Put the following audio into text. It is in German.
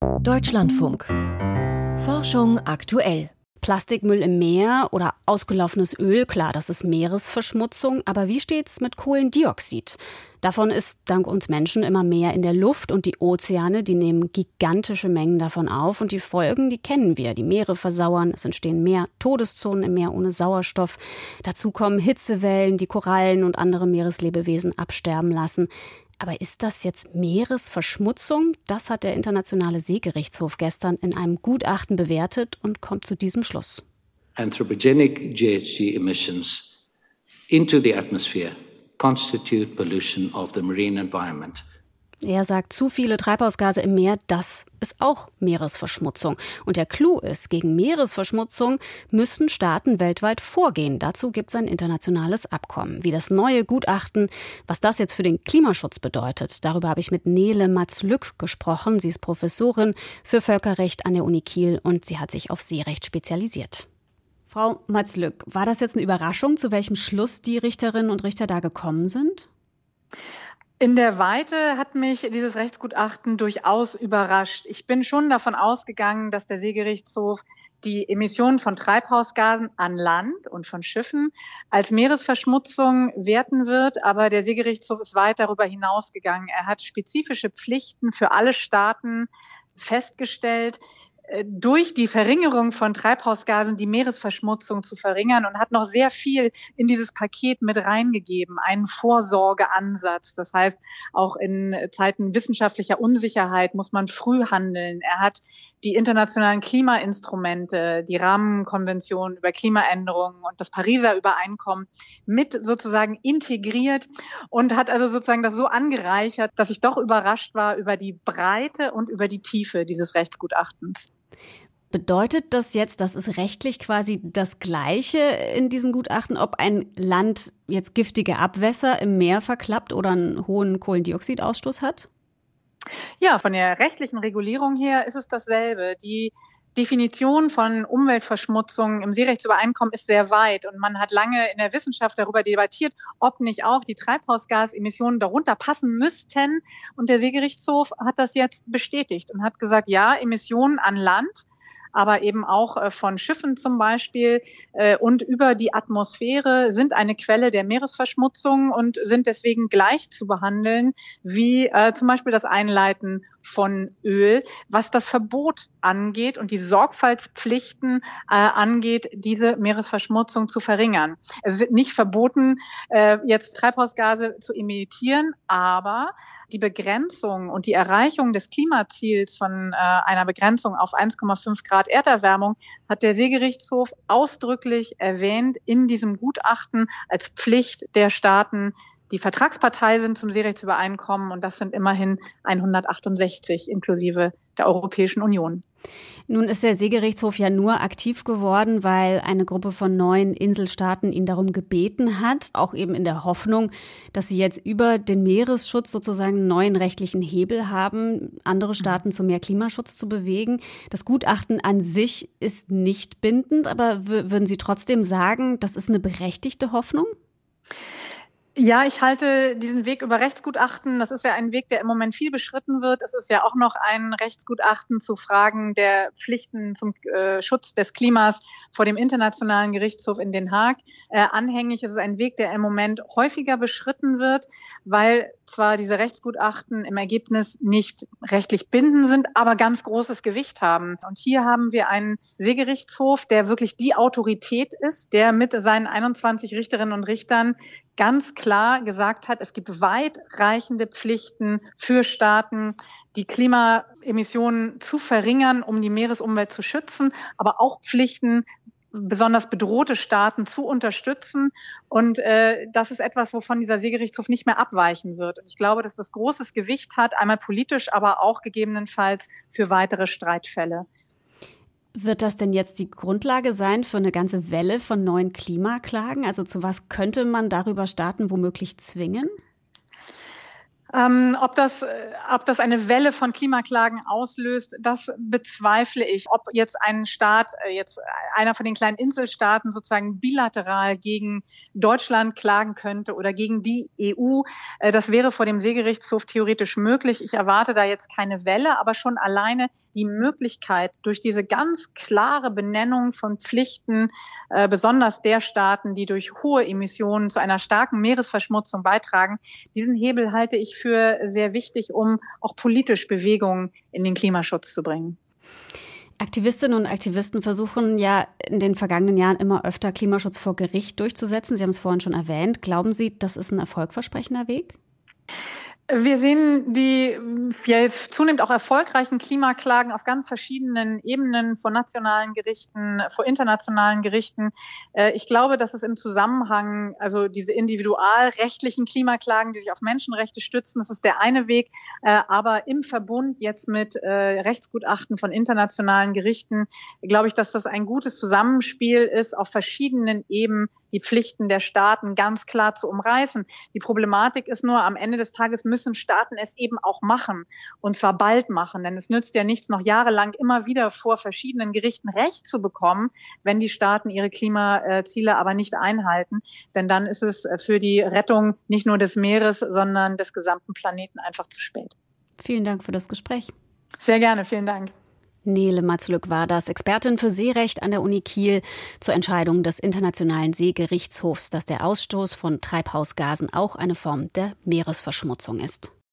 Deutschlandfunk. Forschung aktuell. Plastikmüll im Meer oder ausgelaufenes Öl, klar, das ist Meeresverschmutzung. Aber wie steht's mit Kohlendioxid? Davon ist dank uns Menschen immer mehr in der Luft und die Ozeane, die nehmen gigantische Mengen davon auf. Und die Folgen, die kennen wir. Die Meere versauern, es entstehen mehr Todeszonen im Meer ohne Sauerstoff. Dazu kommen Hitzewellen, die Korallen und andere Meereslebewesen absterben lassen. Aber ist das jetzt Meeresverschmutzung? Das hat der Internationale Seegerichtshof gestern in einem Gutachten bewertet und kommt zu diesem Schluss. Anthropogenic GHG emissions into the atmosphere constitute pollution of the marine environment. Er sagt, zu viele Treibhausgase im Meer, das ist auch Meeresverschmutzung. Und der Clou ist, gegen Meeresverschmutzung müssen Staaten weltweit vorgehen. Dazu gibt es ein internationales Abkommen. Wie das neue Gutachten, was das jetzt für den Klimaschutz bedeutet, darüber habe ich mit Nele Matz-Lück gesprochen. Sie ist Professorin für Völkerrecht an der Uni Kiel und sie hat sich auf Seerecht spezialisiert. Frau Matz-Lück, war das jetzt eine Überraschung, zu welchem Schluss die Richterinnen und Richter da gekommen sind? In der Weite hat mich dieses Rechtsgutachten durchaus überrascht. Ich bin schon davon ausgegangen, dass der Seegerichtshof die Emissionen von Treibhausgasen an Land und von Schiffen als Meeresverschmutzung werten wird. Aber der Seegerichtshof ist weit darüber hinausgegangen. Er hat spezifische Pflichten für alle Staaten festgestellt, durch die Verringerung von Treibhausgasen die Meeresverschmutzung zu verringern und hat noch sehr viel in dieses Paket mit reingegeben. Einen Vorsorgeansatz. Das heißt, auch in Zeiten wissenschaftlicher Unsicherheit muss man früh handeln. Er hat die internationalen Klimainstrumente, die Rahmenkonvention über Klimaänderungen und das Pariser Übereinkommen mit sozusagen integriert und hat also sozusagen das so angereichert, dass ich doch überrascht war über die Breite und über die Tiefe dieses Rechtsgutachtens. Bedeutet das jetzt, das ist rechtlich quasi das Gleiche in diesem Gutachten, ob ein Land jetzt giftige Abwässer im Meer verklappt oder einen hohen Kohlendioxidausstoß hat? Ja, von der rechtlichen Regulierung her ist es dasselbe. Die Definition von Umweltverschmutzung im Seerechtsübereinkommen ist sehr weit und man hat lange in der Wissenschaft darüber debattiert, ob nicht auch die Treibhausgasemissionen darunter passen müssten. Und der Seegerichtshof hat das jetzt bestätigt und hat gesagt, ja, Emissionen an Land, aber eben auch von Schiffen zum Beispiel und über die Atmosphäre sind eine Quelle der Meeresverschmutzung und sind deswegen gleich zu behandeln wie zum Beispiel das Einleiten von Öl, was das Verbot angeht und die Sorgfaltspflichten angeht, diese Meeresverschmutzung zu verringern. Es ist nicht verboten, jetzt Treibhausgase zu emittieren, aber die Begrenzung und die Erreichung des Klimaziels von einer Begrenzung auf 1,5 Grad Erderwärmung hat der Seegerichtshof ausdrücklich erwähnt in diesem Gutachten als Pflicht der Staaten, die Vertragspartei sind zum Seerechtsübereinkommen und das sind immerhin 168 inklusive der Europäischen Union. Nun ist der Seegerichtshof ja nur aktiv geworden, weil eine Gruppe von 9 Inselstaaten ihn darum gebeten hat, auch eben in der Hoffnung, dass sie jetzt über den Meeresschutz sozusagen einen neuen rechtlichen Hebel haben, andere Staaten zu mehr Klimaschutz zu bewegen. Das Gutachten an sich ist nicht bindend, aber würden Sie trotzdem sagen, das ist eine berechtigte Hoffnung? Ja, ich halte diesen Weg über Rechtsgutachten, das ist ja ein Weg, der im Moment viel beschritten wird. Es ist ja auch noch ein Rechtsgutachten zu Fragen der Pflichten zum Schutz des Klimas vor dem Internationalen Gerichtshof in Den Haag anhängig. Es ist ein Weg, der im Moment häufiger beschritten wird, weil zwar diese Rechtsgutachten im Ergebnis nicht rechtlich bindend sind, aber ganz großes Gewicht haben. Und hier haben wir einen Seegerichtshof, der wirklich die Autorität ist, der mit seinen 21 Richterinnen und Richtern ganz klar gesagt hat, es gibt weitreichende Pflichten für Staaten, die Klimaemissionen zu verringern, um die Meeresumwelt zu schützen, aber auch Pflichten, besonders bedrohte Staaten zu unterstützen. Und das ist etwas, wovon dieser Seegerichtshof nicht mehr abweichen wird. Und ich glaube, dass das großes Gewicht hat, einmal politisch, aber auch gegebenenfalls für weitere Streitfälle. Wird das denn jetzt die Grundlage sein für eine ganze Welle von neuen Klimaklagen? Also zu was könnte man darüber Staaten womöglich zwingen? Ob das eine Welle von Klimaklagen auslöst, das bezweifle ich. Ob jetzt ein Staat, einer von den kleinen Inselstaaten sozusagen bilateral gegen Deutschland klagen könnte oder gegen die EU, das wäre vor dem Seegerichtshof theoretisch möglich. Ich erwarte da jetzt keine Welle, aber schon alleine die Möglichkeit durch diese ganz klare Benennung von Pflichten, besonders der Staaten, die durch hohe Emissionen zu einer starken Meeresverschmutzung beitragen, diesen Hebel halte ich für sehr wichtig, um auch politisch Bewegungen in den Klimaschutz zu bringen. Aktivistinnen und Aktivisten versuchen ja in den vergangenen Jahren immer öfter Klimaschutz vor Gericht durchzusetzen. Sie haben es vorhin schon erwähnt. Glauben Sie, das ist ein erfolgversprechender Weg? Wir sehen die jetzt zunehmend auch erfolgreichen Klimaklagen auf ganz verschiedenen Ebenen, vor nationalen Gerichten, vor internationalen Gerichten. Ich glaube, dass es im Zusammenhang, also diese individualrechtlichen Klimaklagen, die sich auf Menschenrechte stützen, das ist der eine Weg, aber im Verbund jetzt mit Rechtsgutachten von internationalen Gerichten, glaube ich, dass das ein gutes Zusammenspiel ist, auf verschiedenen Ebenen die Pflichten der Staaten ganz klar zu umreißen. Die Problematik ist nur, am Ende des Tages müssen Staaten es eben auch machen. Und zwar bald machen. Denn es nützt ja nichts, noch jahrelang immer wieder vor verschiedenen Gerichten Recht zu bekommen, wenn die Staaten ihre Klimaziele aber nicht einhalten. Denn dann ist es für die Rettung nicht nur des Meeres, sondern des gesamten Planeten einfach zu spät. Vielen Dank für das Gespräch. Sehr gerne, vielen Dank. Nele Matzluck war das, Expertin für Seerecht an der Uni Kiel zur Entscheidung des Internationalen Seegerichtshofs, dass der Ausstoß von Treibhausgasen auch eine Form der Meeresverschmutzung ist.